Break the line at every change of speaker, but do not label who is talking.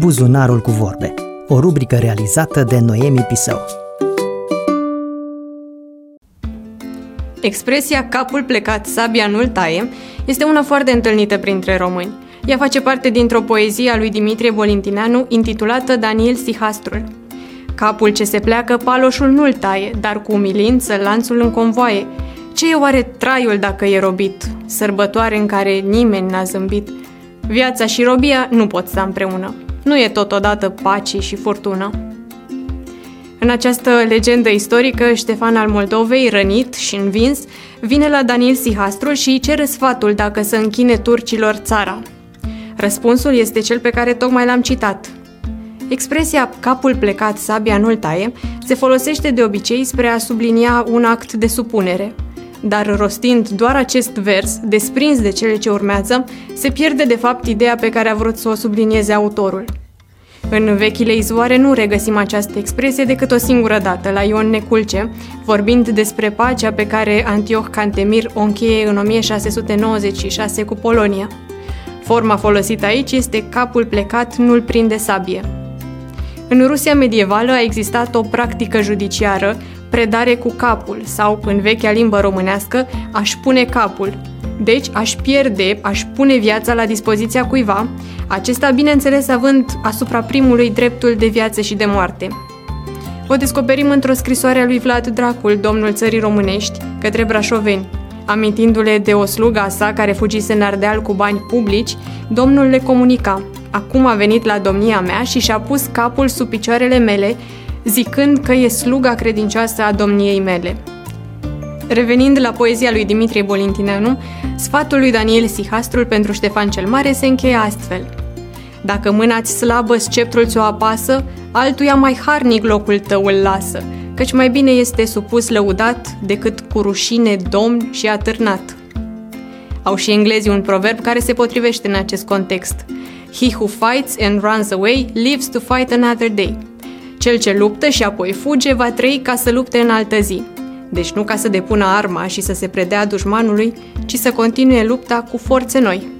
Buzunarul cu vorbe, o rubrică realizată de Noemi Pisău.
Expresia capul plecat, sabia nu-l taie este una foarte întâlnită printre români. Ea face parte dintr-o poezie a lui Dimitrie Bolintineanu intitulată Daniel Sihastrul. Capul ce se pleacă, paloșul nu-l taie, dar cu umilință lanțul înconvoaie. Ce e oare traiul dacă e robit? Sărbătoare în care nimeni n-a zâmbit. Viața și robia nu pot sta împreună. Nu e totodată pace și furtună. În această legendă istorică, Ștefan al Moldovei, rănit și învins, vine la Daniel Sihastrul și îi cere sfatul dacă să închine turcilor țara. Răspunsul este cel pe care tocmai l-am citat. Expresia capul plecat, sabia nu-l taie se folosește de obicei spre a sublinia un act de supunere. Dar rostind doar acest vers, desprins de cele ce urmează, se pierde de fapt ideea pe care a vrut să o sublinieze autorul. În vechile izvoare nu regăsim această expresie decât o singură dată, la Ion Neculce, vorbind despre pacea pe care Antioch Cantemir o încheie în 1696 cu Polonia. Forma folosită aici este capul plecat, nu-l prinde sabie. În Rusia medievală a existat o practică judiciară, predare cu capul sau, în vechea limbă românească, aș pune capul. Deci aș pune viața la dispoziția cuiva, acesta bineînțeles având asupra primului dreptul de viață și de moarte. O descoperim într-o scrisoare a lui Vlad Dracul, domnul țării românești, către brașoveni. Amintindu-le de o slugă a sa care fugise în Ardeal cu bani publici, domnul le comunica: acum a venit la domnia mea și și-a pus capul sub picioarele mele, zicând că e sluga credincioasă a domniei mele. Revenind la poezia lui Dimitrie Bolintineanu, sfatul lui Daniel Sihastrul pentru Ștefan cel Mare se încheie astfel: dacă mâna-ți slabă sceptrul ți-o apasă, altuia mai harnic locul tău îl lasă, căci mai bine este supus lăudat decât cu rușine domn și atârnat. Au și englezii un proverb care se potrivește în acest context: He who fights and runs away lives to fight another day. Cel ce luptă și apoi fuge va trăi ca să lupte în altă zi. Deci nu ca să depună arma și să se predea dușmanului, ci să continue lupta cu forțe noi.